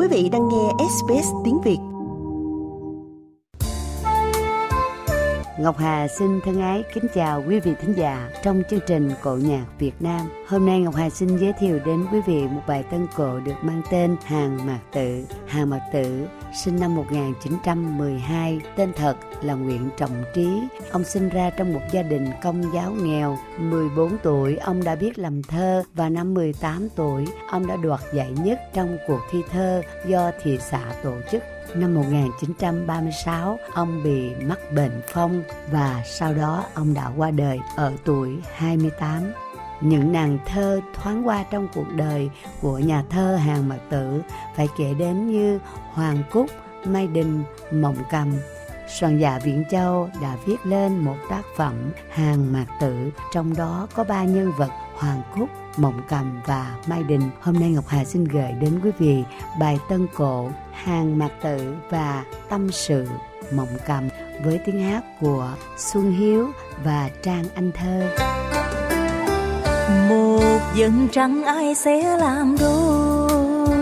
vị đang nghe SBS tiếng Việt. Ngọc Hà xin thân ái kính chào quý vị thính giả trong chương trình Cổ nhạc Việt Nam. Hôm nay Ngọc Hà xin giới thiệu đến quý vị một bài tân cổ được mang tên Hàng Mạc Tử. Hàng Mạc Tử sinh năm 1912, tên thật là Nguyễn Trọng Trí. Ông sinh ra trong một gia đình công giáo nghèo. 14 tuổi ông đã biết làm thơ và năm 18 tuổi ông đã đoạt giải nhất trong cuộc thi thơ do thị xã tổ chức. Năm 1936, ông bị mắc bệnh phong và sau đó ông đã qua đời ở tuổi 28. Những nàng thơ thoáng qua trong cuộc đời của nhà thơ Hàng Mạc Tử phải kể đến như Hoàng Cúc, Mai Đình, Mộng Cầm. Soạn giả Viễn Châu đã viết lên một tác phẩm Hàng Mạc Tử, trong đó có 3 nhân vật Hoàng Cúc, Mộng Cầm và Mai Đình. Hôm nay Ngọc Hà xin gửi đến quý vị bài tân cổ Hàng Mạc Tử và Tâm sự Mộng Cầm với tiếng hát của Xuân Hiếu và Trang Anh Thơ. Một vầng trăng ai sẽ làm đôi,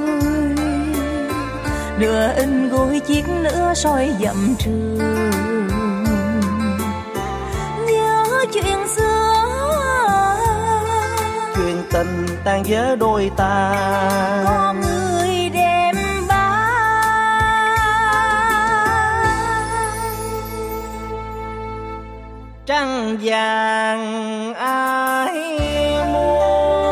nửa in gối chiếc nửa soi dặm trường. Nhớ chuyện xưa, chuyện tình tan vỡ đôi ta. con người đem Trăng vàng ai mua,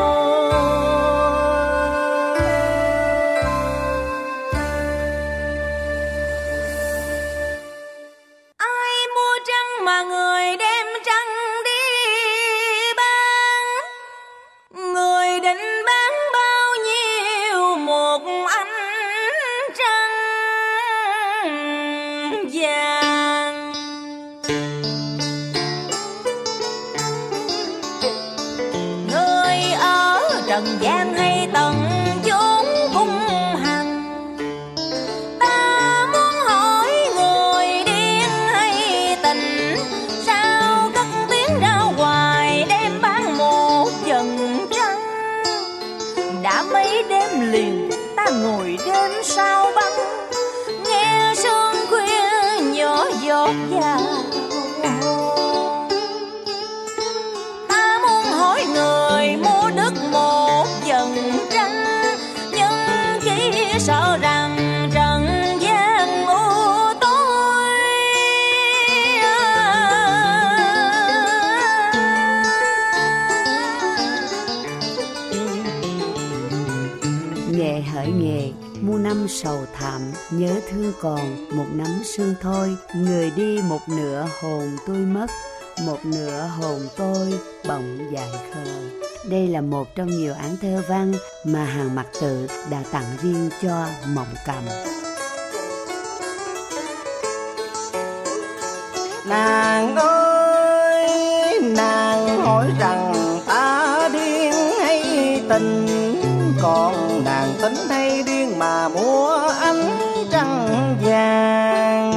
ai mua trăng mà người đem trăng đi bán. Người định bán bao nhiêu một ánh trăng vàng. Người ở trần gian hay tận chốn cung hằng, ta muốn hỏi người điên hay tình, sao cất tiếng ra hoài đem bán một vầng trăng. Đã mấy đêm liền ta ngồi đêm sao băng, nghe sương khuya nhỏ giọt vào hồn. Ta muốn hỏi người mua đất một vầng trăng, nhưng chỉ sợ rằng trần gian u tối. Nghệ hỡi nghệ, muôn năm sầu thảm, nhớ thương còn một nắm sương thôi. Người đi một nửa hồn tôi mất, một nửa hồn tôi bỗng dại khờ. Đây là một trong nhiều án thơ văn mà Hàng Mạc Tử đã tặng riêng cho Mộng Cầm. Nàng ơi, nàng hỏi rằng ta điên hay tình, còn nàng tính hay điên mà mua ánh trăng vàng.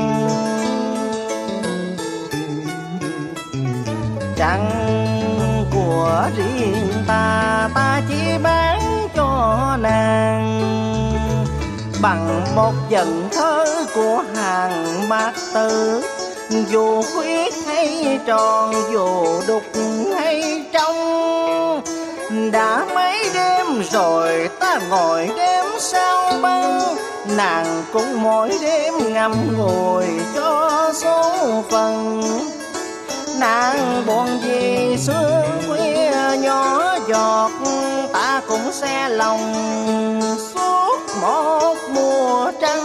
Trăng của riêng ta, ta chỉ bán cho nàng bằng một vần thơ của Hàng Mạc Tử. Dù khuyết hay tròn, dù đục hay trong, đã mấy đêm rồi ta ngồi đêm sao băng. Nàng cũng mỗi đêm ngắm ngồi cho số phận. Nàng buồn vì sương khuya nhỏ giọt, ta cũng xe lòng suốt một mùa trăng.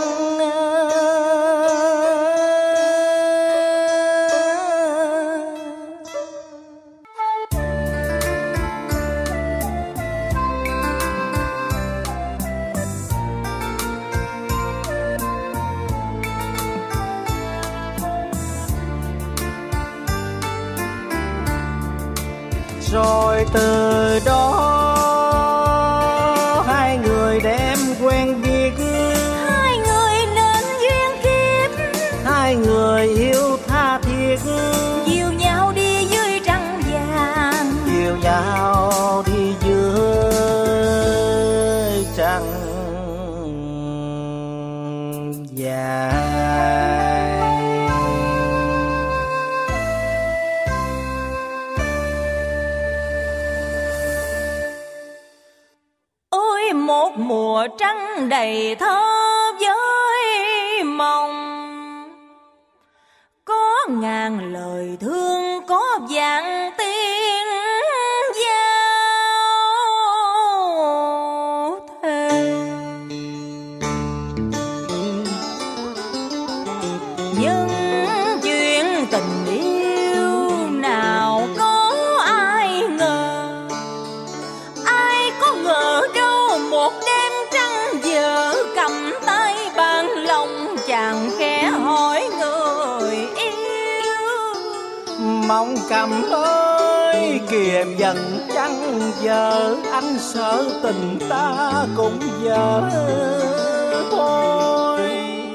Rồi từ đó hai người đem quen biết, Hai người nên duyên kiếp, hai người yêu tha thiết, dìu nhau đi dưới trăng vàng, dìu nhau đi dưới trăng dài. Ôi một mùa trăng đầy thơ với mộng, có ngàn lời thương, có vạn tiếng giao thề. Nhưng chuyện tình yêu nào có ai ngờ, ai có ngờ đâu một đêm trăng vợ cầm tay ban lòng chàng khẽ hỏi người yêu. Mong cầm ơi kìa dần trăng giờ, anh sợ tình ta cũng vỡ thôi.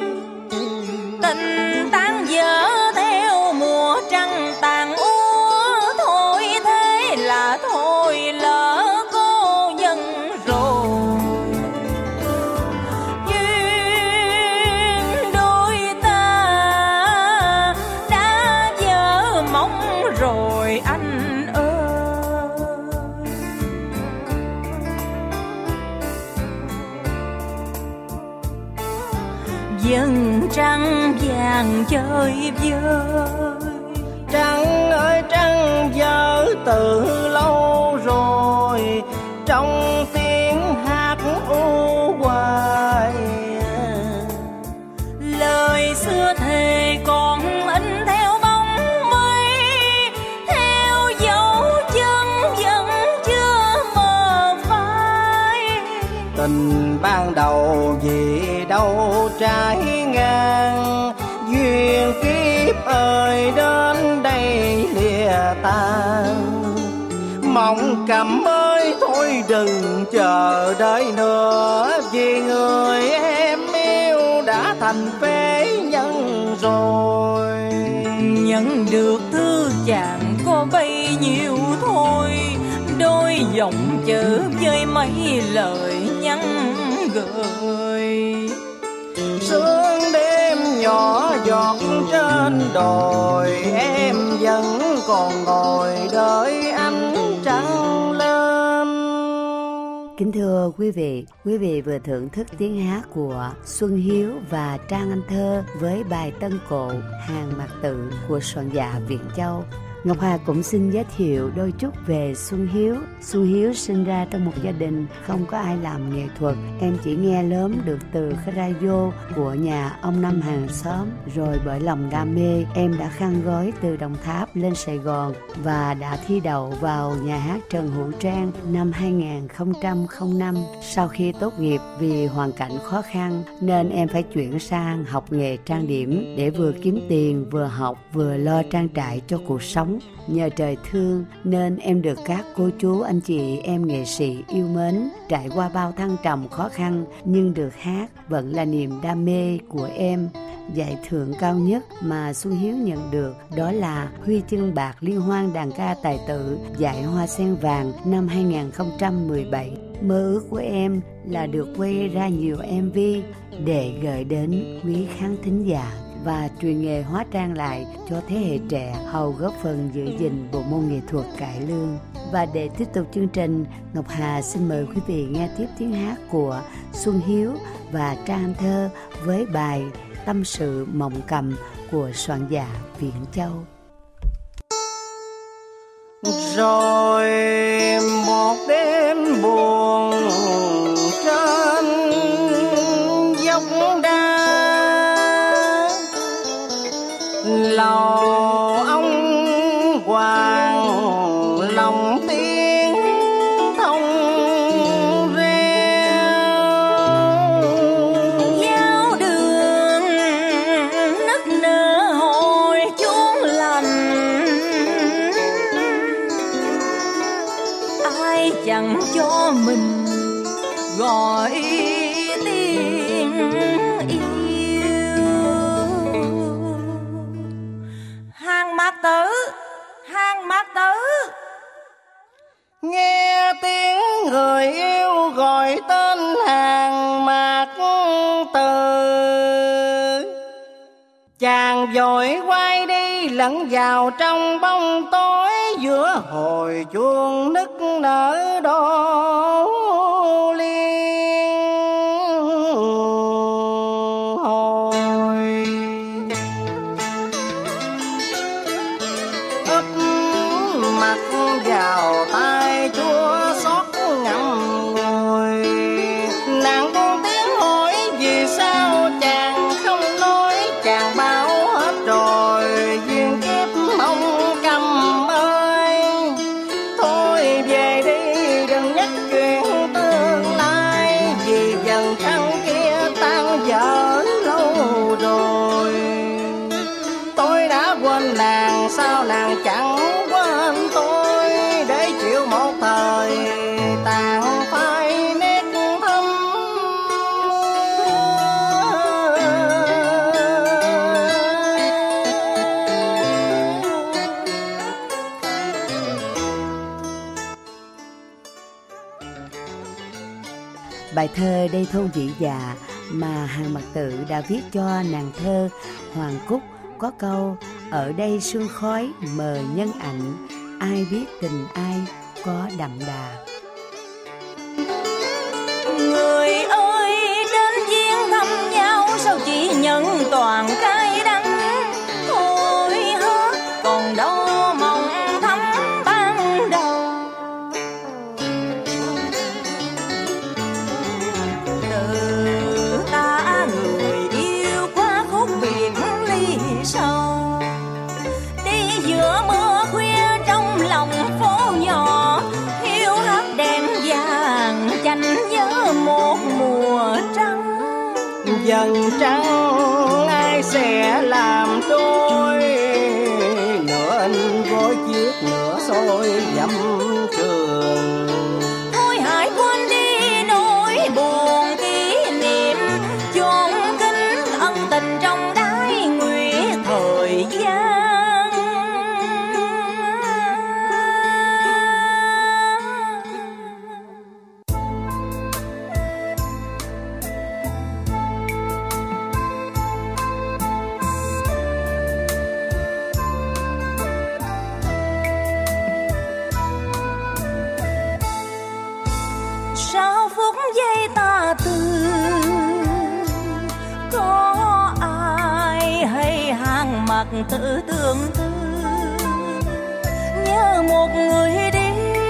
Tình tan vỡ theo mùa trăng tàn úa, thôi thế là thôi lỡ cô nhân rồi. Duyên đôi ta đã vỡ mong rồi anh ơi. Dần trăng vàng chơi vơi, Trăng ơi trăng vỡ từ lâu rồi, trong tiếng hát u hoài. lời xưa thề còn in theo bóng mây, theo dấu chân vẫn chưa mờ phai. Tình ban đầu vì đâu trái ngang, duyên kiếp ơi đến đây lìa tan. Mong cầm ơi thôi đừng chờ đợi nữa, vì người em yêu đã thành phế nhân rồi. Nhận được thư chàng có bấy nhiêu thôi, đôi dòng chữ với mấy lời nhắn gửi. Sương đêm nhỏ giọt trên đồi, em vẫn còn ngồi đợi ánh trăng lên. Kính thưa quý vị vừa thưởng thức tiếng hát của Xuân Hiếu và Trang Anh Thơ với bài Tân Cộ Hàng Mạc Tự của soạn giả Viện Châu. Ngọc Hà cũng xin giới thiệu đôi chút về Xuân Hiếu. Xuân Hiếu sinh ra trong một gia đình không có ai làm nghệ thuật. Em chỉ nghe lớn được từ cái radio của nhà ông Năm hàng xóm. Rồi bởi lòng đam mê, em đã khăn gói từ Đồng Tháp lên Sài Gòn và đã thi đậu vào nhà hát Trần Hữu Trang năm 2005. Sau khi tốt nghiệp, vì hoàn cảnh khó khăn nên em phải chuyển sang học nghề trang điểm để vừa kiếm tiền, vừa học, vừa lo trang trải cho cuộc sống. Nhờ trời thương nên em được các cô chú anh chị em nghệ sĩ yêu mến. Trải qua bao thăng trầm khó khăn nhưng được hát vẫn là niềm đam mê của em. Giải thưởng cao nhất mà Xuân Hiếu nhận được đó là huy chương bạc liên hoan đàn ca tài tử giải Hoa Sen Vàng năm 2017. Mơ ước của em là được quay ra nhiều MV để gửi đến quý khán thính giả và truyền nghề hóa trang lại cho thế hệ trẻ, hầu góp phần giữ gìn bộ môn nghệ thuật cải lương. Và để tiếp tục chương trình, Ngọc Hà xin mời quý vị nghe tiếp tiếng hát của Xuân Hiếu và Trang Thơ với bài Tâm Sự Mộng Cầm của soạn giả Viện Châu. Rồi một đêm buồn trên dốc đá, lầu ông hoàng lòng tiếng thông reo. Giao đường nức nở hồi chuông lành, ai chẳng cho mình Chàng vội quay đi lẫn vào trong bóng tối, giữa hồi chuông nức nở đổ liên hồi. Úp mặt vào tay chúa xót ngậm ngùi, nàng con tiếng hỏi vì sao chàng không nói. Chàng bảo hết rồi duyên kiếp mong cầm ơi, thôi về đi đừng nhắc chuyện tương lai, vì dần trăng kia tan vỡ lâu rồi. Tôi đã quên nàng sao nàng chẳng quên tôi, để chịu một thời tàn phai nét thâm. Bài thơ Đây Thôn Vị Dạ mà Hàn Mặc Tử đã viết cho nàng thơ Hoàng Cúc có câu: ở đây sương khói mờ nhân ảnh, ai biết tình ai có đậm đà. Người ơi đến duyên thăm nhau, sao chỉ nhận toàn cay đắng. Thôi hết còn đâu mong thắm ban đầu. Từ ta người yêu quá khúc biệt ly sâu, đi giữa mưa khuya trong lòng phố nhỏ, hiu hắt đèn vàng chanh nhớ một mùa trắng. Dần trăng ai sẽ làm đôi, nửa anh gối chiếc nửa xôi dặm trường. Thôi hãy quên đi nỗi buồn kỷ niệm, chôn kín ân tình trong đáy nguyệt thời gian. Sau phút giây ta từ, có ai hay Hàn Mặc Tử tương tư, nhớ một người đi.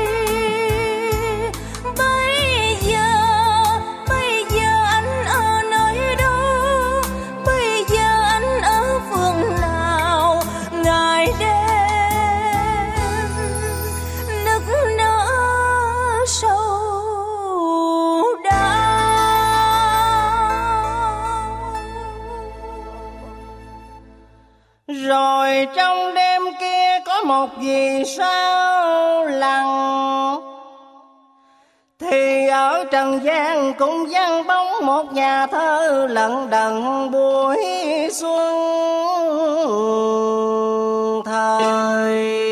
Bây giờ anh ở nơi đâu, bây giờ anh ở phương nào. Ngày đêm nức nở sâu Rồi trong đêm kia có một vì sao lặng, thì ở trần gian cũng vắng bóng một nhà thơ lận đận buổi xuân thời.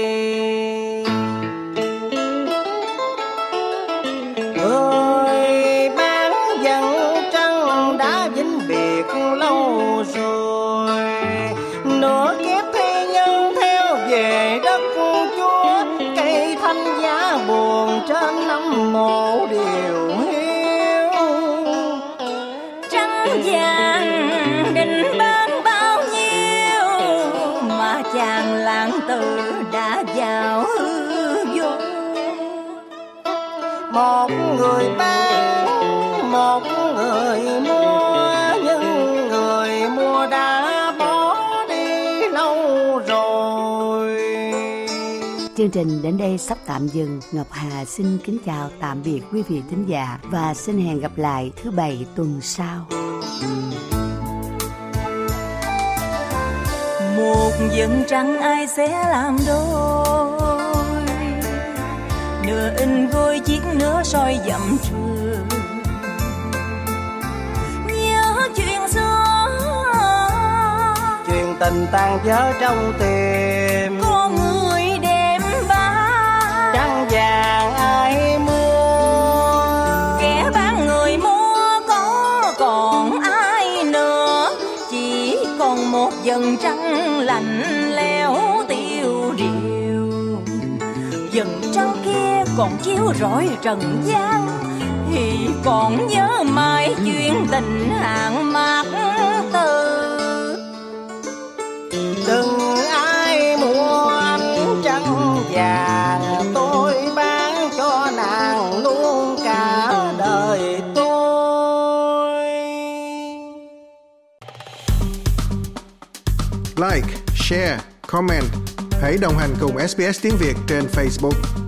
Ơi bán dần trăng đã vĩnh biệt lâu rồi, nửa kiếp thi nhân theo về đất Chúa. Cây thanh giá buồn trên năm mộ điều hiu, trăng vàng định bán bao nhiêu, mà chàng lãng tử đã vào hư vô. Một người bán một người mua, nhưng người mua đã bỏ đi lâu rồi. Chương trình đến đây sắp tạm dừng. Ngọc Hà xin kính chào tạm biệt quý vị thính giả và xin hẹn gặp lại thứ Bảy tuần sau. Một vầng trăng ai sẽ làm đôi, nửa in gối chiếc nửa soi dặm trường. Nhớ chuyện xưa, Chuyện tình tan vỡ trong tim, có người đem bán. trăng vàng ai mua, Kẻ bán người mua có còn ai nữa, chỉ còn một vầng trăng lạnh lẽo tiêu diệu, dần trăng kia còn chiếu rọi trần gian, thì còn nhớ mãi chuyện tình hàng mạc từ. Đừng ai mua ánh trăng vàng, tôi bán cho nàng luôn cả đời tôi. Like, share, comment. Hãy đồng hành cùng SBS tiếng Việt trên Facebook.